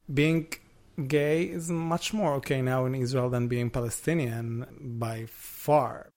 Being gay is much more okay now in Israel than being Palestinian by far.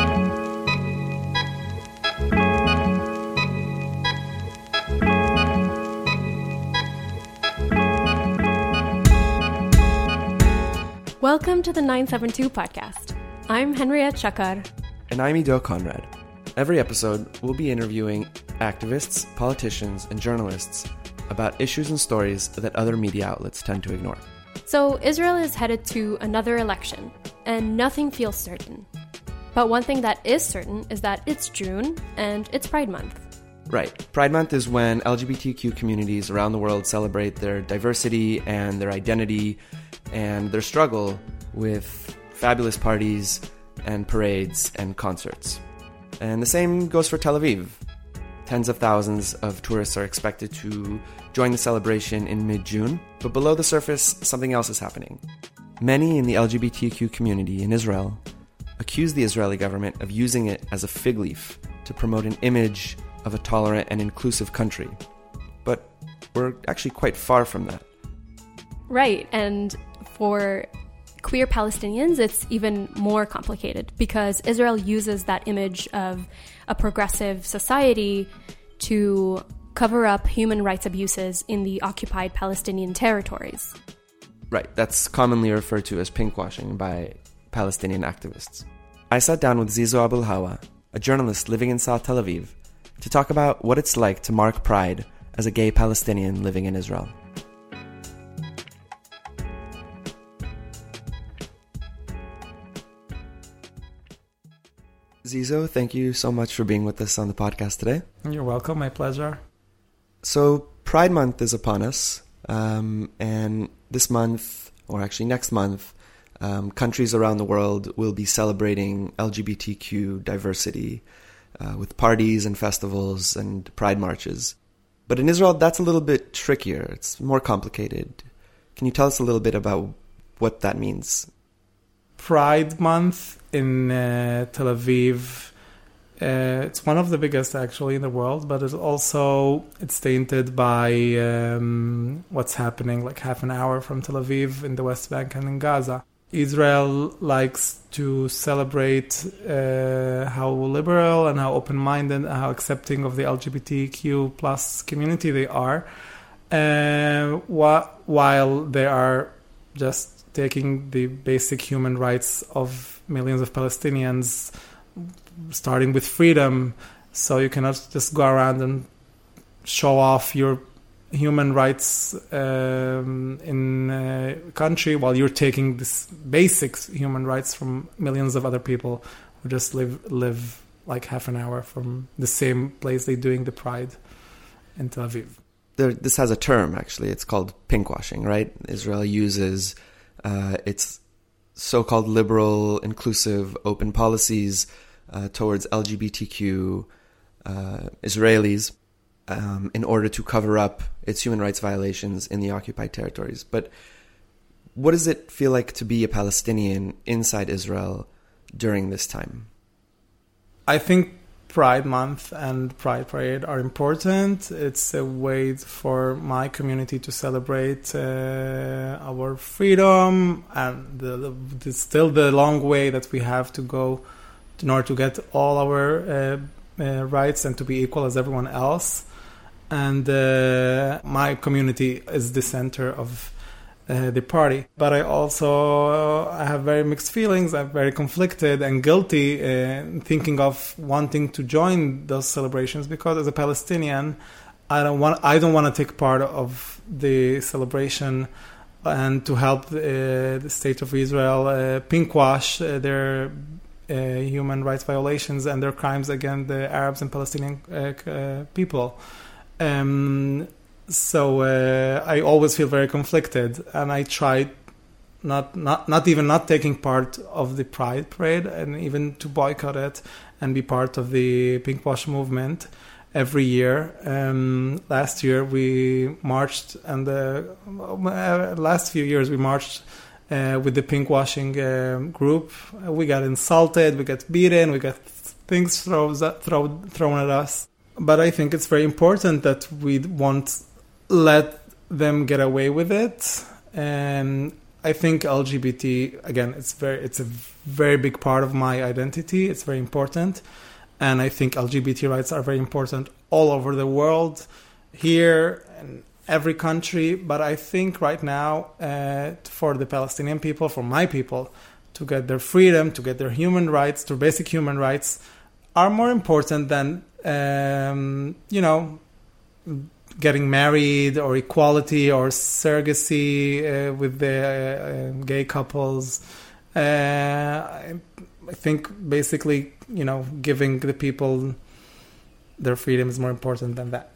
Welcome to the 972 podcast. I'm Henriette Shakar. And I'm Ido Conrad. Every episode, we'll be interviewing activists, politicians, and journalists about issues and stories that other media outlets tend to ignore. So Israel is headed to another election, and nothing feels certain. But one thing that is certain is that it's June, and it's Pride Month. Right. Pride Month is when LGBTQ communities around the world celebrate their diversity and their identity and their struggle with fabulous parties and parades and concerts. And the same goes for Tel Aviv. Tens of thousands of tourists are expected to join the celebration in mid-June, but below the surface, something else is happening. Many in the LGBTQ community in Israel accuse the Israeli government of using it as a fig leaf to promote an image of a tolerant and inclusive country. But we're actually quite far from that. Right, and for queer Palestinians, it's even more complicated because Israel uses that image of a progressive society to cover up human rights abuses in the occupied Palestinian territories. Right, that's commonly referred to as pinkwashing by Palestinian activists. I sat down with Zizo Abul Hawa, a journalist living in South Tel Aviv, to talk about what it's like to mark Pride as a gay Palestinian living in Israel. Zizo, thank you so much for being with us on the podcast today. You're welcome, my pleasure. So, Pride Month is upon us, and this month, or actually next month, countries around the world will be celebrating LGBTQ diversity with parties and festivals and pride marches. But in Israel, that's a little bit trickier. It's more complicated. Can you tell us a little bit about what that means? Pride Month in Tel Aviv, it's one of the biggest actually in the world, but it's tainted by what's happening like half an hour from Tel Aviv in the West Bank and in Gaza. Israel likes to celebrate how liberal and how open-minded and how accepting of the LGBTQ plus community they are, while they are just taking the basic human rights of millions of Palestinians, starting with freedom. So you cannot just go around and show off your human rights in a country while you're taking this basic human rights from millions of other people who just live like half an hour from the same place they're doing the Pride in Tel Aviv. This has a term, actually. It's called pinkwashing, right? Israel uses its so-called liberal, inclusive, open policies towards LGBTQ Israelis in order to cover up its human rights violations in the occupied territories. But what does it feel like to be a Palestinian inside Israel during this time? I think Pride Month and Pride Parade are important. It's a way for my community to celebrate our freedom, and it's still the long way that we have to go in order to get all our rights and to be equal as everyone else. And my community is the center of the party. But I have very mixed feelings. I'm very conflicted and guilty thinking of wanting to join those celebrations, because as a Palestinian, I don't want to take part of the celebration and to help the state of Israel pinkwash their human rights violations and their crimes against the Arabs and Palestinian people. So I always feel very conflicted, and I tried not even taking part of the Pride Parade, and even to boycott it and be part of the Pinkwash movement every year. Last year we marched, and the last few years we marched with the pinkwashing group. We got insulted, we got beaten, we got things thrown at us. But I think it's very important that we won't let them get away with it. And I think LGBT, again, it's a very big part of my identity. It's very important. And I think LGBT rights are very important all over the world, here and every country. But I think right now, for the Palestinian people, for my people, to get their freedom, to get their human rights, their basic human rights, are more important than, getting married or equality or surrogacy with the gay couples. I think basically, giving the people their freedom is more important than that.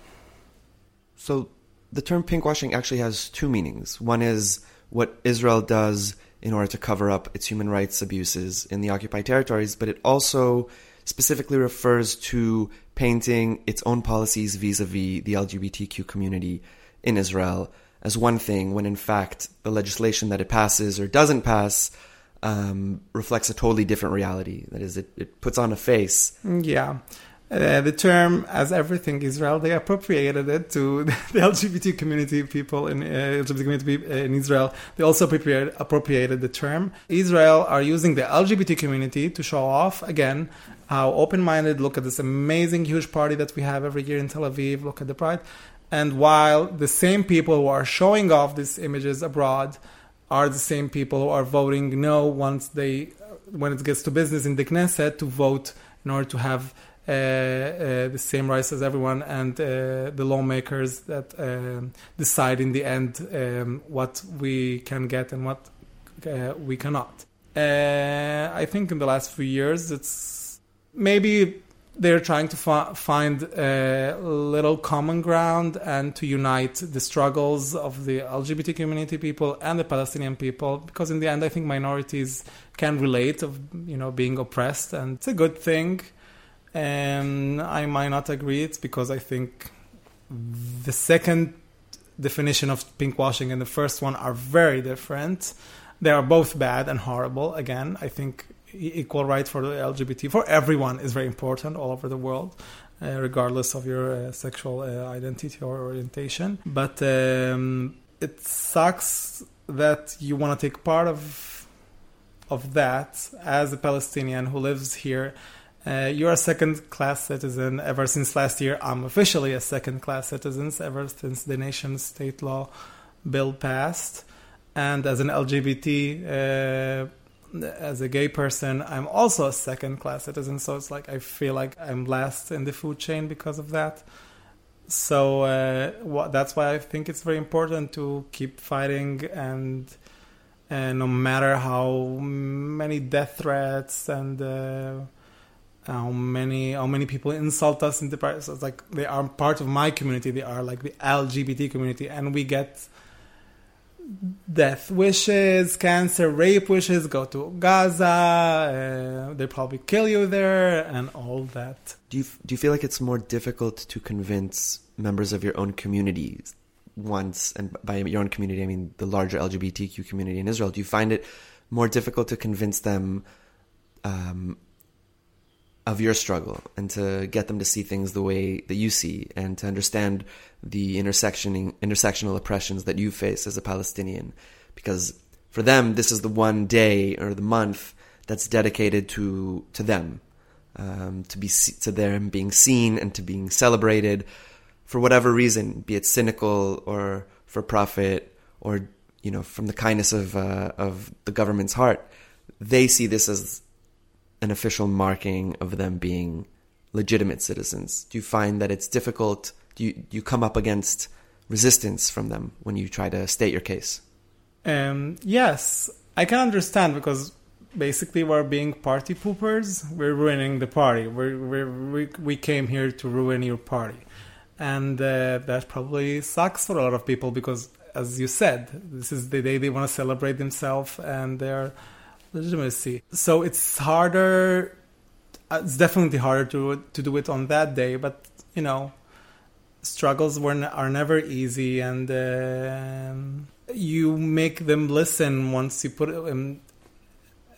So the term pinkwashing actually has two meanings. One is what Israel does in order to cover up its human rights abuses in the occupied territories, but it also specifically refers to painting its own policies vis-a-vis the LGBTQ community in Israel as one thing, when in fact the legislation that it passes or doesn't pass reflects a totally different reality. That is, it puts on a face. Yeah. The term, as everything Israel, they appropriated it to the LGBT community people in LGBT community in Israel. They also appropriated the term. Israel are using the LGBT community to show off, again, how open-minded. Look at this amazing, huge party that we have every year in Tel Aviv. Look at the Pride. And while the same people who are showing off these images abroad are the same people who are voting no when it gets to business in the Knesset to vote in order to have the same rights as everyone, and the lawmakers that decide in the end what we can get and what we cannot. I think in the last few years, it's maybe they're trying to find a little common ground and to unite the struggles of the LGBT community people and the Palestinian people, because in the end, I think minorities can relate of being oppressed, and it's a good thing. And I might not agree. It's because I think the second definition of pinkwashing and the first one are very different. They are both bad and horrible. Again, I think equal rights for the LGBT, for everyone, is very important all over the world, regardless of your sexual identity or orientation. But it sucks that you want to take part of that as a Palestinian who lives here. You're a second-class citizen. Ever since last year, I'm officially a second-class citizen, ever since the nation's state law bill passed. And as an LGBT, as a gay person, I'm also a second-class citizen. So it's like I feel like I'm last in the food chain because of that. So that's why I think it's very important to keep fighting, and no matter how many death threats and how many people insult us in the press. So it's like they are part of my community. They are like the LGBT community, and we get death wishes, cancer, rape wishes. Go to Gaza. They probably kill you there, and all that. Do you feel like it's more difficult to convince members of your own communities? Once, and by your own community, I mean the larger LGBTQ community in Israel. Do you find it more difficult to convince them of your struggle, and to get them to see things the way that you see, and to understand the intersectional oppressions that you face as a Palestinian? Because for them, this is the one day or the month that's dedicated to them, to them being seen and to being celebrated for whatever reason, be it cynical or for profit, or from the kindness of the government's heart. They see this as an official marking of them being legitimate citizens. Do you find that it's difficult? Do you come up against resistance from them when you try to state your case? Yes, I can understand, because basically we're being party poopers. We're ruining the party. We came here to ruin your party. And that probably sucks for a lot of people, because, as you said, this is the day they want to celebrate themselves and their legitimacy. So it's harder. It's definitely harder to do it on that day. But struggles are never easy, and you make them listen once you put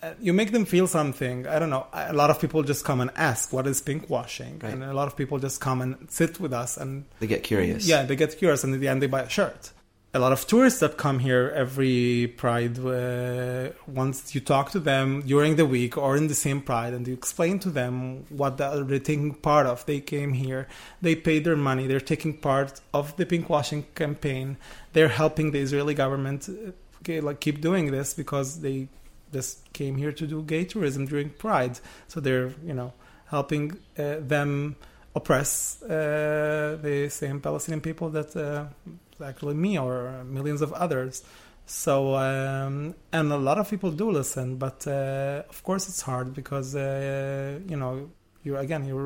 you make them feel something. I don't know. A lot of people just come and ask, what is pinkwashing? Right. And a lot of people just come and sit with us. And they get curious. Yeah, they get curious. And in the end, they buy a shirt. A lot of tourists that come here every Pride, once you talk to them during the week or in the same Pride and you explain to them what they're taking part of. They came here, they paid their money, they're taking part of the pinkwashing campaign. They're helping the Israeli government keep doing this because they just came here to do gay tourism during Pride. So they're, helping them oppress the same Palestinian people that actually me or millions of others. So and a lot of people do listen, but of course it's hard because you're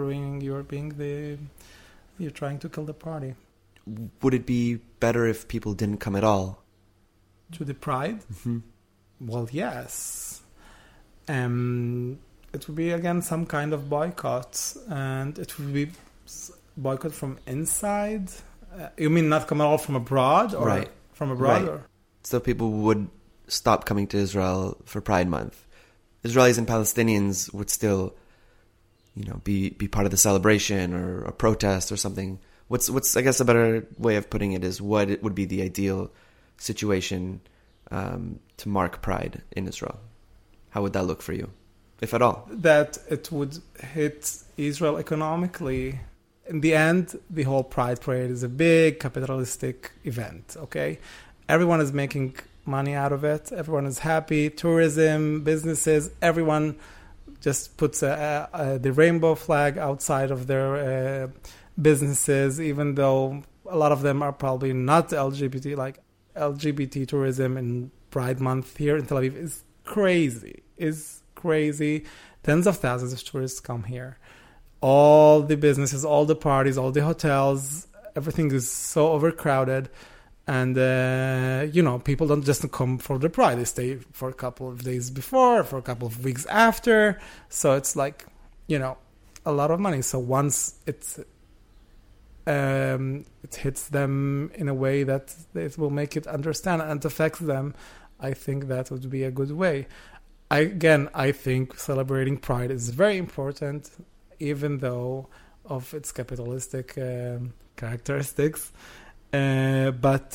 trying to kill the party. Would it be better if people didn't come at all to the Pride? Mm-hmm. Well, yes. It would be again some kind of boycott, and it would be boycott from inside. You mean not come at all from abroad? Or right. From abroad? Right. Or? So people would stop coming to Israel for Pride Month. Israelis and Palestinians would still, be part of the celebration or a protest or something. What's I guess a better way of putting it is what it would be the ideal situation to mark Pride in Israel. How would that look for you, if at all? That it would hit Israel economically. In the end, the whole Pride Parade is a big capitalistic event, okay? Everyone is making money out of it. Everyone is happy. Tourism, businesses, everyone just puts the rainbow flag outside of their businesses, even though a lot of them are probably not LGBT. Like LGBT tourism in Pride Month here in Tel Aviv is crazy. Tens of thousands of tourists come here. All the businesses, all the parties, all the hotels, everything is so overcrowded. And, people don't just come for the Pride. They stay for a couple of days before, for a couple of weeks after. So it's like, a lot of money. So once it hits them in a way that it will make it understand and affect them, I think that would be a good way. I think celebrating Pride is very important, even though of its capitalistic characteristics. But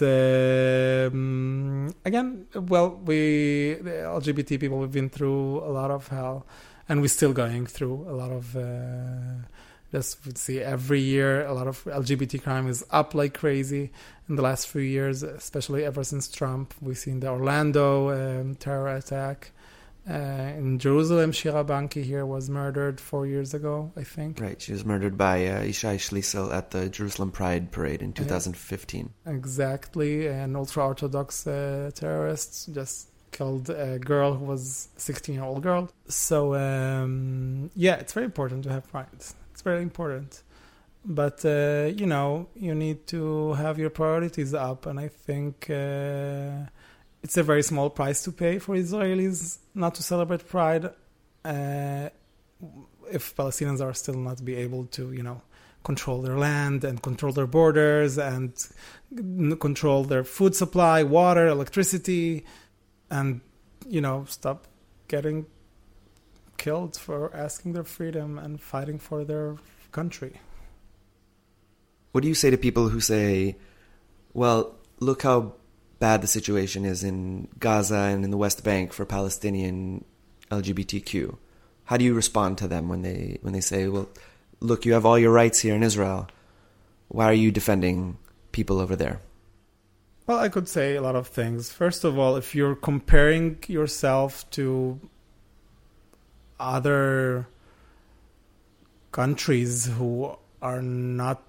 again, the LGBT people, we've been through a lot of hell, and we're still going through a lot of just we see every year a lot of LGBT crime is up like crazy in the last few years, especially ever since Trump. We've seen the Orlando terror attack. In Jerusalem, Shira Banki here was murdered 4 years ago, I think. Right, she was murdered by Ishai Schliessel at the Jerusalem Pride Parade in 2015. Exactly, an ultra-Orthodox terrorist just killed a girl who was a 16-year-old girl. So, it's very important to have Pride. It's very important. But, you need to have your priorities up, and I think... it's a very small price to pay for Israelis not to celebrate Pride if Palestinians are still not be able to, control their land and control their borders and control their food supply, water, electricity, and, stop getting killed for asking their freedom and fighting for their country. What do you say to people who say, well, look how bad the situation is in Gaza and in the West Bank for Palestinian LGBTQ? How do you respond to them when they say, well, look, you have all your rights here in Israel. Why are you defending people over there? Well, I could say a lot of things. First of all, if you're comparing yourself to other countries who are not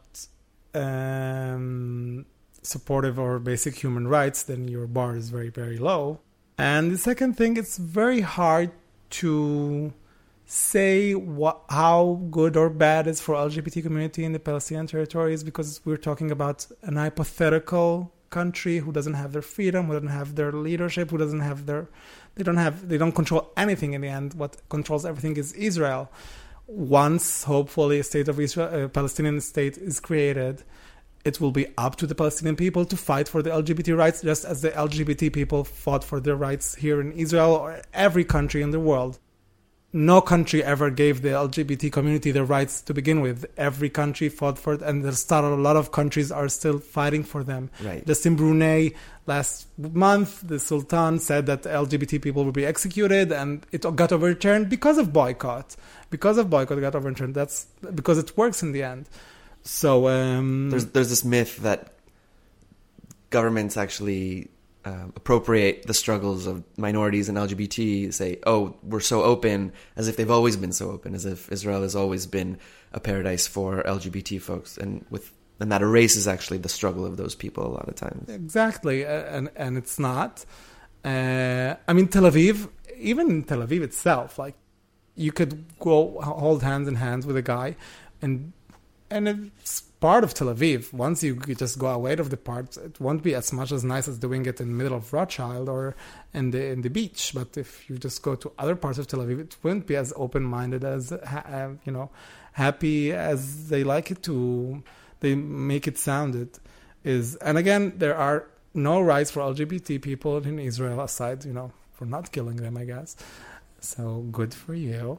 supportive of basic human rights, then your bar is very, very low. And the second thing, it's very hard to say how good or bad is for LGBT community in the Palestinian territories, because we're talking about an hypothetical country who doesn't have their freedom, who doesn't have their leadership, who doesn't have they don't control anything in the end. What controls everything is Israel. Once, hopefully, a state of Israel, a Palestinian state is created, it will be up to the Palestinian people to fight for the LGBT rights, just as the LGBT people fought for their rights here in Israel or every country in the world. No country ever gave the LGBT community the rights to begin with. Every country fought for it, and there's still a lot of countries are still fighting for them. Right. Just in Brunei, last month, the Sultan said that LGBT people will be executed, and it got overturned because of boycott. Because of boycott, it got overturned. That's because it works in the end. So there's this myth that governments actually appropriate the struggles of minorities and LGBT, say, oh, we're so open, as if they've always been so open, as if Israel has always been a paradise for LGBT folks, and that erases actually the struggle of those people a lot of times. Exactly, and it's not. I mean, Tel Aviv, even in Tel Aviv itself, like, you could go hold hands in hands with a guy, and it's part of Tel Aviv. Once you just go away of the part, it won't be as much as nice as doing it in the middle of Rothschild or in the beach. But if you just go to other parts of Tel Aviv, it wouldn't be as open-minded, as happy as they like it to. They make it sound it is. And again, there are no rights for LGBT people in Israel aside, for not killing them, I guess. So good for you.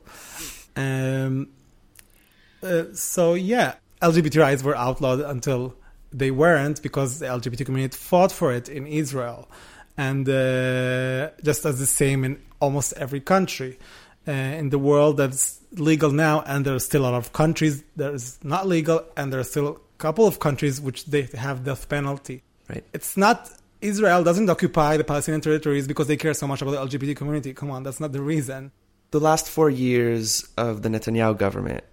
LGBT rights were outlawed until they weren't, because the LGBT community fought for it in Israel. And just as the same in almost every country in the world that's legal now, and there's still a lot of countries that is not legal, and there's still a couple of countries which they have death penalty. Right. It's not... Israel doesn't occupy the Palestinian territories because they care so much about the LGBT community. Come on, that's not the reason. The last 4 years of the Netanyahu government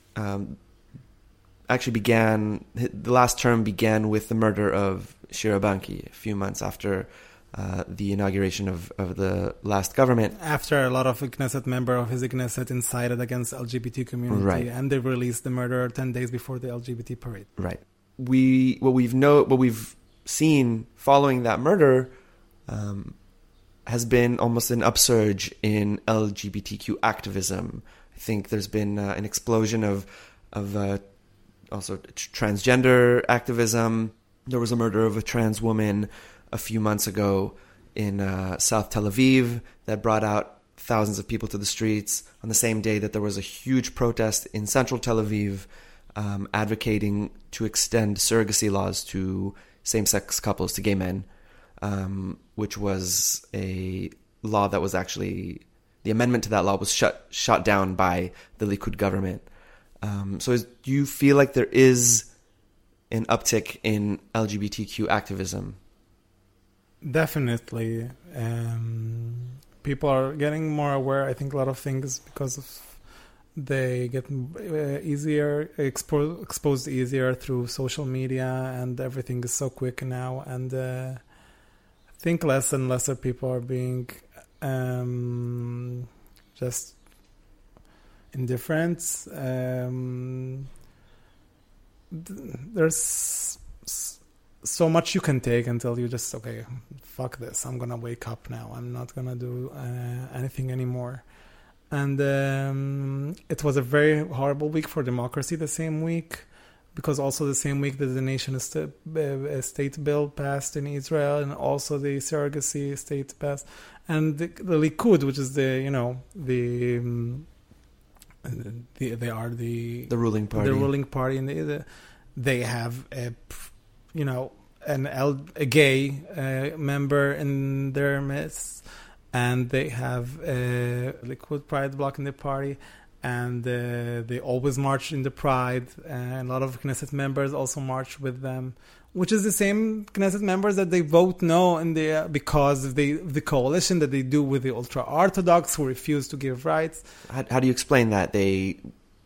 the last term began with the murder of Shira Banki a few months after the inauguration of the last government. After a lot of Knesset member of his Knesset incited against the LGBT community, right. And they released the murderer 10 days before the LGBT parade. Right. What we've seen following that murder has been almost an upsurge in LGBTQ activism. I think there's been an explosion of also transgender activism. There was a murder of a trans woman a few months ago in South Tel Aviv that brought out thousands of people to the streets on the same day that there was a huge protest in central Tel Aviv advocating to extend surrogacy laws to same-sex couples, to gay men, which was a law that was actually... The amendment to that law was shot down by the Likud government. Do you feel like there is an uptick in LGBTQ activism? Definitely. People are getting more aware. I think a lot of things because of they get exposed easier through social media, and everything is so quick now. And I think less and lesser people are being just indifferent. There's so much you can take until you just, okay, fuck this, I'm gonna wake up now, I'm not gonna do anything anymore. And it was a very horrible week for democracy the same week, because also the same week that the nation state bill passed in Israel, and also the surrogacy state passed, and the Likud, which is they are the ruling party. The ruling party, and they have a gay member in their midst, and they have a Likud Pride bloc in the party, and they always march in the Pride, and a lot of Knesset members also march with them, which is the same Knesset members that they vote no because of the coalition that they do with the ultra-Orthodox who refuse to give rights. How do you explain that? They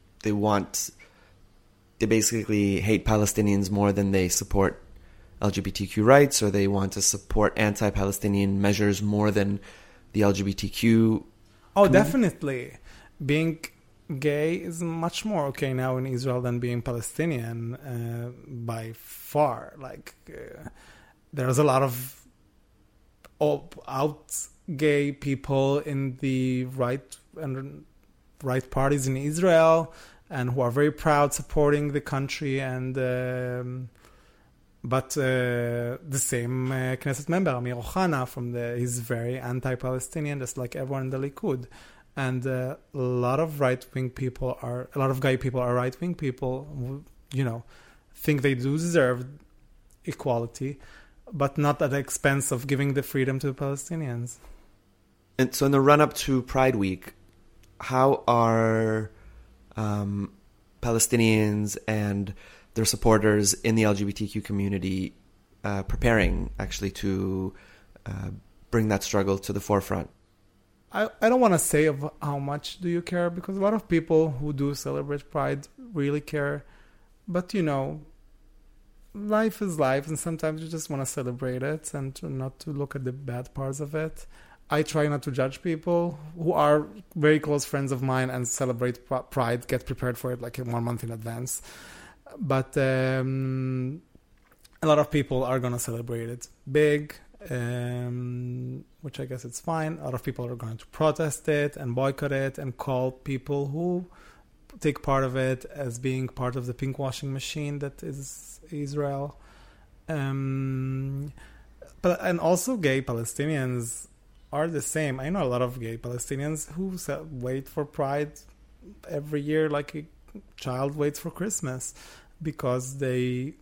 basically hate Palestinians more than they support LGBTQ rights, or they want to support anti-Palestinian measures more than the LGBTQ community? Definitely. Being gay is much more okay now in Israel than being Palestinian by far. There's a lot of out gay people in the right parties in Israel, and who are very proud supporting the country, and But the same Knesset member, Amir Ohana, he's very anti-Palestinian, just like everyone in the Likud. And a lot of gay people are right-wing people who, think they do deserve equality, but not at the expense of giving the freedom to the Palestinians. And so in the run-up to Pride Week, how are Palestinians and their supporters in the LGBTQ community preparing actually to bring that struggle to the forefront? I don't want to say of how much do you care, because a lot of people who do celebrate Pride really care. But, life is life, and sometimes you just want to celebrate it and not to look at the bad parts of it. I try not to judge people who are very close friends of mine and celebrate Pride, get prepared for it like 1 month in advance. But a lot of people are going to celebrate it big, which I guess it's fine. A lot of people are going to protest it and boycott it and call people who take part of it as being part of the pinkwashing machine that is Israel. And also gay Palestinians are the same. I know a lot of gay Palestinians who wait for Pride every year like a child waits for Christmas, because they,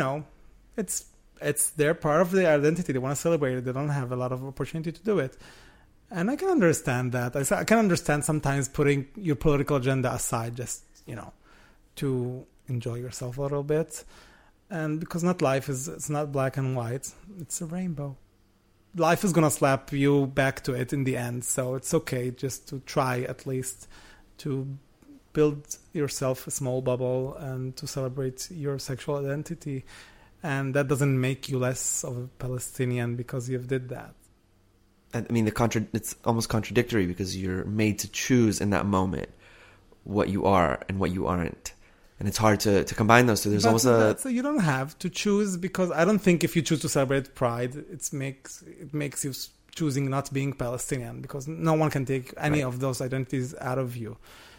it's their part of their identity. They want to celebrate it. They don't have a lot of opportunity to do it. And I can understand that. I can understand sometimes putting your political agenda aside just, to enjoy yourself a little bit. And because it's not black and white. It's a rainbow. Life is going to slap you back to it in the end. So it's okay just to try at least to build yourself a small bubble and to celebrate your sexual identity. And that doesn't make you less of a Palestinian because you did that. I mean, it's almost contradictory, because you're made to choose in that moment what you are and what you aren't. And it's hard to combine those two. You don't have to choose, because I don't think if you choose to celebrate Pride, it makes you choosing not being Palestinian, because no one can take any of those identities out of you.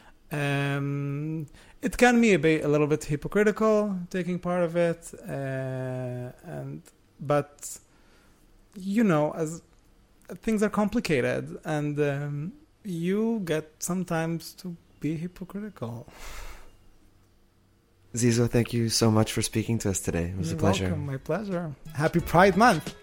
It can be a little bit hypocritical taking part of it, but as things are complicated, and you get sometimes to be hypocritical. Zizo, thank you so much for speaking to us today. It was a pleasure. Welcome, my pleasure. Happy Pride Month.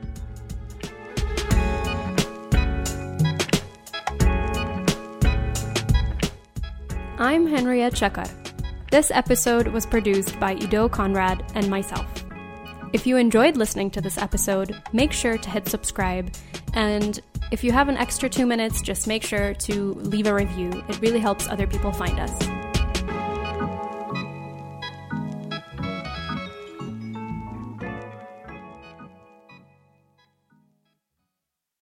I'm Henriette Shekar. This episode was produced by Ido Conrad and myself. If you enjoyed listening to this episode, make sure to hit subscribe. And if you have an extra 2 minutes, just make sure to leave a review. It really helps other people find us.